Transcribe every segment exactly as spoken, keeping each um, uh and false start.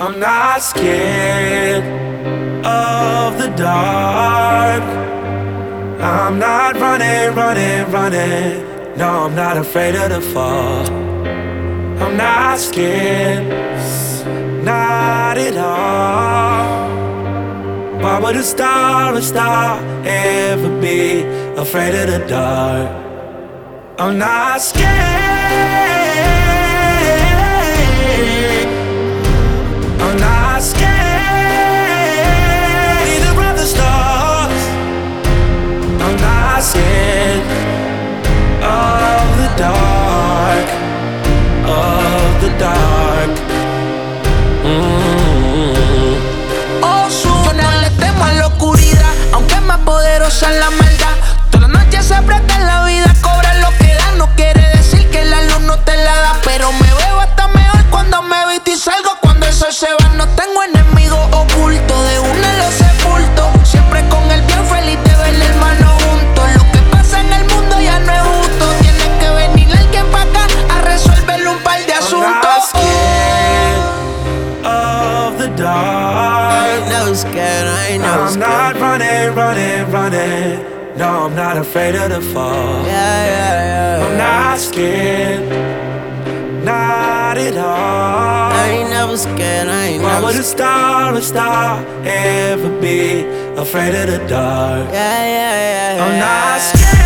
I'm not scared of the dark. I'm not running, running, running. No, I'm not afraid of the fall. I'm not scared, not at all. Why would a star, a star ever be afraid of the dark? I'm not scared. I'm not scared either of the stars. I'm not scared of the dark, of the dark. Mm-hmm. Oh, su, no le temo a la oscuridad, aunque es más poderosa la maldad. Toda la noche se presta en la vida, cobra lo que da. No quiere decir que la luz no te la da, pero me veo hasta mejor cuando me visto y salgo. Cuando el sol se va, no tengo enemigos ocultos. De una los sepulto, siempre con el bien feliz de ver el hermano juntos. Lo que pasa en el mundo ya no es justo. Tiene que venir alguien pa' acá a resolverle un par de asuntos. I'm not scared of the dark. I ain't never scared, I ain't never I'm scared. not running, running, running. No, I'm not afraid of the fall. Yeah, yeah, yeah. I'm not scared, not at all. I ain't never scared, I ain't Why never would a scared. star, a star ever be afraid of the dark? Yeah, yeah, yeah. I'm yeah. not scared.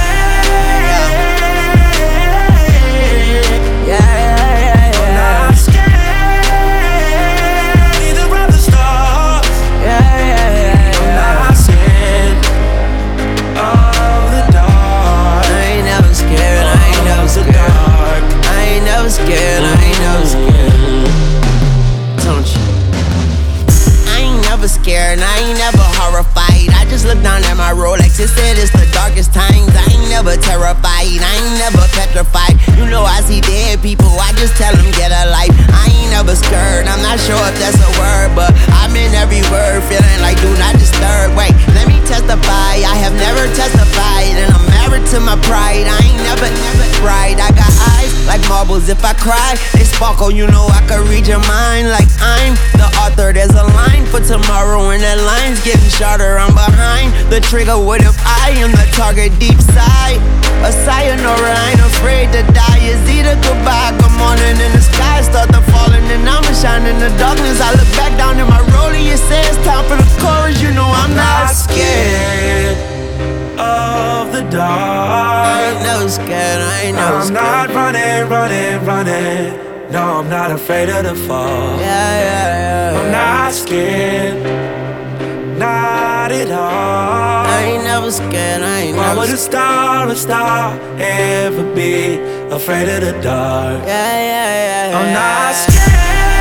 Yeah, yeah, yeah, I'm yeah. not scared either of the stars. Yeah, yeah, yeah, I'm yeah. not scared of the dark. I ain't never scared, I ain't never Of the scared. dark. I ain't never scared, I ain't never scared. Don't you? I ain't never scared, I ain't never horrified. I just look down at my Rolex, it said it's the darkest times. I ain't never terrified, I ain't never petrified. You know I see dead people, I just tell them get a life. I ain't never scared, I'm not sure if that's a word, but I'm in every word, feeling like do not disturb. Wait, let me testify, I have never testified, and I'm married to my pride. I ain't never, never cried. I got eyes like marbles. If I cry, they sparkle. You know I can read your mind like I'm the author. There's a line for tomorrow, and that line's getting shorter. I'm behind the trigger. What if I am the target deep side? A sayonara, I ain't afraid to die. It's either goodbye, good morning, and the sky start to falling, and I'ma shine in the darkness. I look back down in my rollie. It says time for the chorus. You know I'm not scared Of the I dark. ain't never scared, I ain't never I'm scared. not running, running, running. No, I'm not afraid of the fall. Yeah, yeah, yeah. I'm not scared, not at all. I ain't never scared, I ain't Why never would a scared. star, a star ever be afraid of the dark? Yeah, yeah, yeah, yeah. I'm not scared.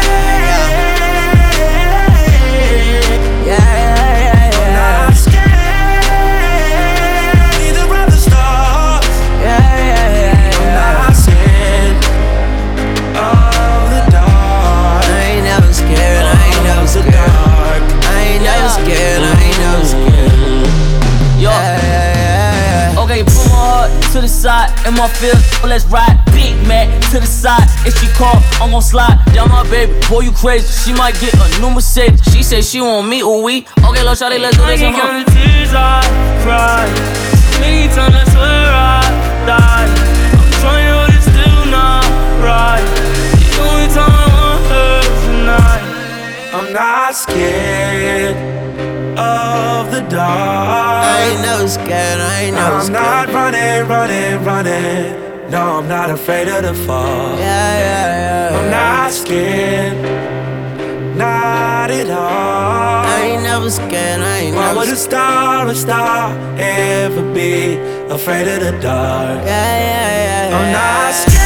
Yeah, yeah, yeah, I'm yeah. not scared either of the stars. Yeah, yeah, yeah, I'm yeah. not scared of the dark. I ain't never scared, I ain't never Of the scared. dark. I ain't never scared, I ain't never scared. Yo, Yeah, yeah, yeah, yeah. okay, put my heart to the side, in my field, let's ride. Big Mac to the side, if she call, I'm gon' slide. Down my baby, boy, you crazy. She might get a new Mercedes. She say she want me, ooh we. Okay, little shawty, let's do this. I can't count the tears I cry. Many times I swear I died. I'm trying, but it's still not right. The only time I want her tonight. I'm not scared of the I dark. ain't never scared, I ain't never I'm scared. not running, running, running. No, I'm not afraid of the fall. Yeah, yeah, yeah. I'm not scared, not at all. I ain't never scared, I ain't Why never would a scared. star, a star ever be afraid of the dark? Yeah, yeah, yeah, yeah. I'm not scared.